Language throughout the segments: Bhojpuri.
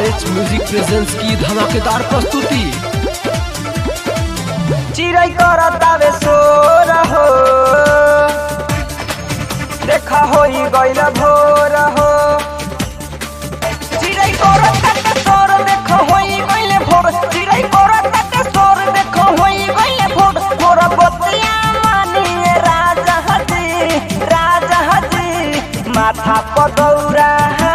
RH म्यूजिक प्रेजेंस की धमाकेदार प्रस्तुति। चिड़ै करतावे सोर हो, देखा होई गइल भोर हो। चिड़ै करतावे सोर, देखा होई गइल भोर। चिड़ै करतावे सोर, देखा होई गइल भोर। भोर बतिया मानिए राजा हजी, राजा हजी। माथा पदौरा,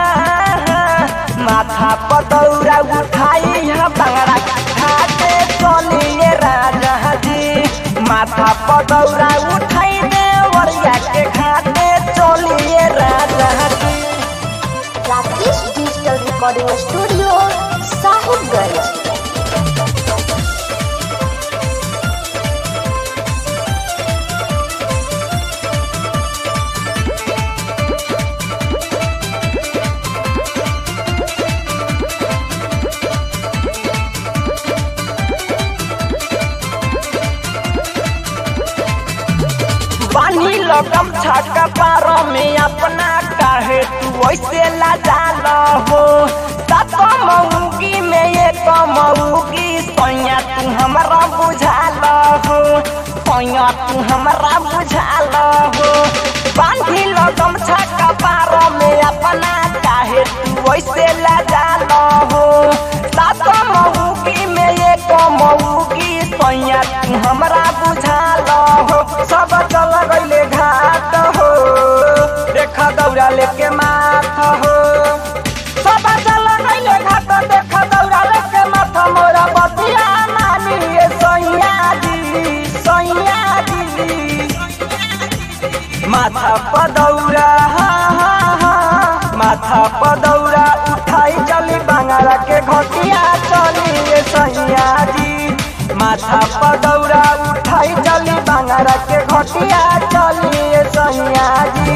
माथा पदौरा उठाई बांगड़ा घाटे चलिए राजा जी। माथा पदौरा उठाई देवरिया के घाटे चलिए राजा जी। Rakesh digital recording studio Sahibganj. पानी लगम छाका पारो में अपना, काहे तू ऐसे लाजाल हो। सात मऊगी में एक मऊगी, सैया तू हमरा बुझाल हो, सैया तू हमरा बुझाल हो। पानी लगम छाका पारो में अपना, काहे तू ऐसे लाजाल हो। सात मऊगी में एक मऊगी, सैया तू हमरा बुझाल हो। सब चल गइले घाट हो, देखा दौड़ा लेके माथ हो। सब चल गइले घाट, देखा दौड़ा लेके माथ। मोरा बतिया मानिए सैया जी, सैया जी। माथा पदौरा, माथा पदौरा उठाई चली बांगड़ा के घटिया चलिए सैया जी। माथा पदौरा उठाई चली बांगड़ा के घटिया चलिए सैया जी।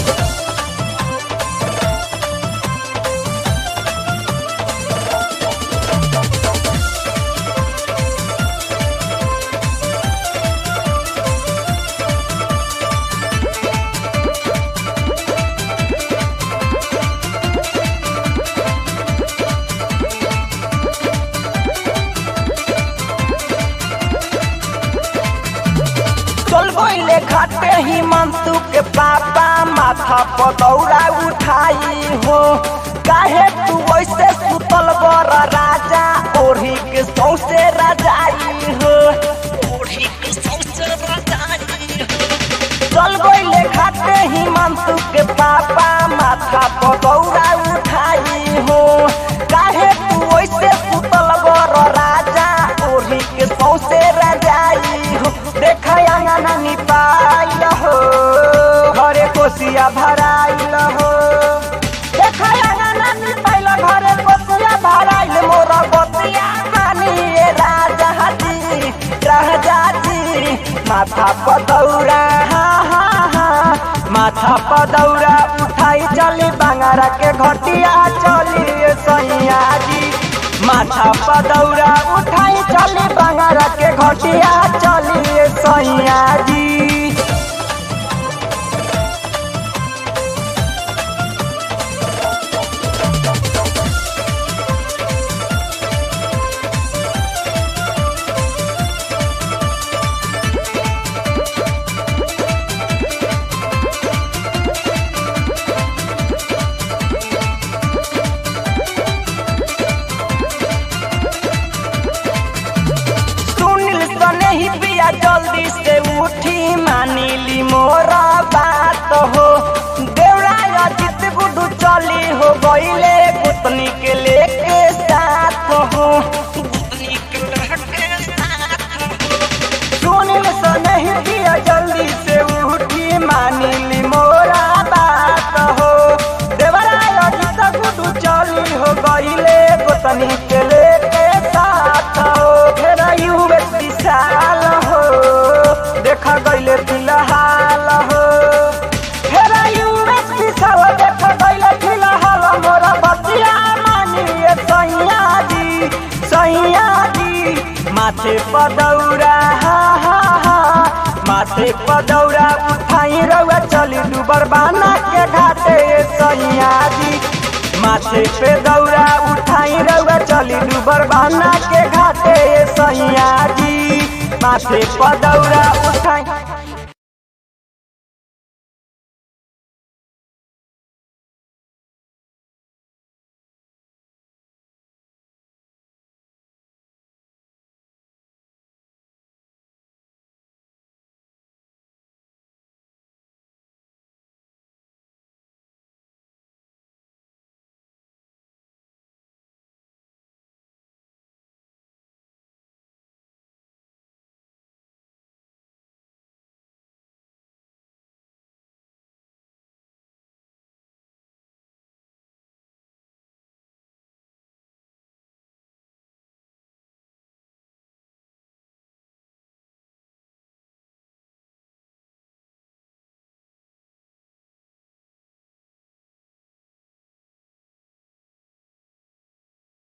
चल गइले घाटे ही मंतु के पापा, माथा पदौरा उठाई हो। काहे तू वैसे सुतल बर राजा, ओढ़ी के सौसे राजाई हो, ओढ़ी के सौसे राजाई हो। चल गइले घाटे ही मंतु के पापा, माथा पदौरा उठाई हो। काहे तू वैसे सुतल बर राजा, ओढ़ी के सौसे राजाई हो। देखा अंगना निपाइल हो, घरे कोसिया भराइल हो। देखा अंगना निपाइल, घरे कोसिया भराइल। मोरा बतिया मानिए राजा जी, राजा जी। माथा पदौरा, माथा पदौरा उठाई चली बांगड़ा के घटिया चलिए सैया जी। माथा पदौरा उठाई चली बांगड़ा के घटिया चलिए सैया जी। नहीं पिया जल्दी से उठी, मानिली मोरा बात हो। देवरा अजित गुडू चली हो गइले, गुतनी के लेके साथ हो, गुतनी के लेके साथ हो। सुनिल से नहीं पिया जल्दी से उठी, मानिली मोरा बात हो। देवरा अजित गुडू चली हो गइले, गुतनी के लेके साथ हो। फिर यूएस विशाल हो, देखा गइले फिलहाल हो। फिर यूएस विशाल देखा गइले फिलहाल। मोरा बतिया मानिए सैया जी, सैया जी। माथे पदौरा, माथे पदौरा उठाई रउआ चली डूबर बाना के घाटे सैया जी। माथे पे दौरा उठाई बरबाना के घाटे सैया जी माथे पदौरा उठाई।